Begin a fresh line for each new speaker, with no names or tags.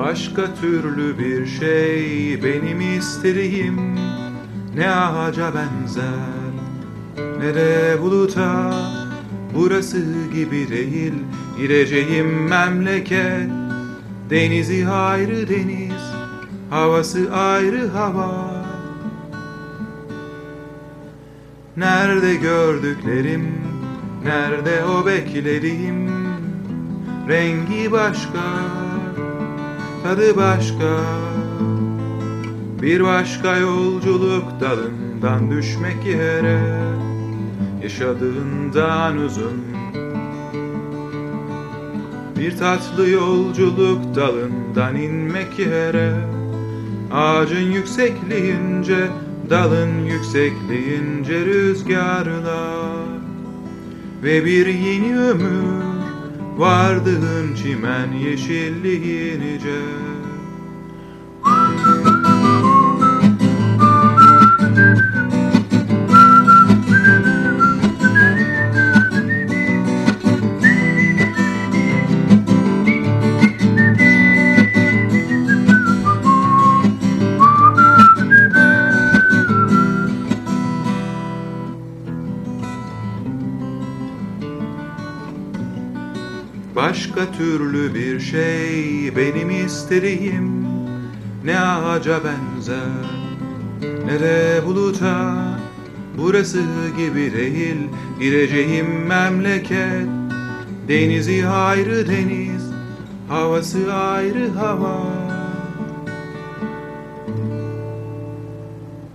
Başka türlü bir şey benim isteğim, ne ağaca benzer ne de buluta. Burası gibi değil gideceğim memleket. Denizi ayrı deniz, havası ayrı hava. Nerede gördüklerim, nerede o beklediğim? Rengi başka, tadı başka. Bir başka yolculuk dalından düşmek yere, yaşadığından uzun. Bir tatlı yolculuk dalından inmek yere, ağacın yüksekliğince, dalın yüksekliğince rüzgarlar. Ve bir yeni ömür vardığın çimen yeşilliğince. Başka türlü bir şey benim isteğim, ne ağaca benzer ne de buluta. Burası gibi değil gireceğim memleket. Denizi ayrı deniz, havası ayrı hava.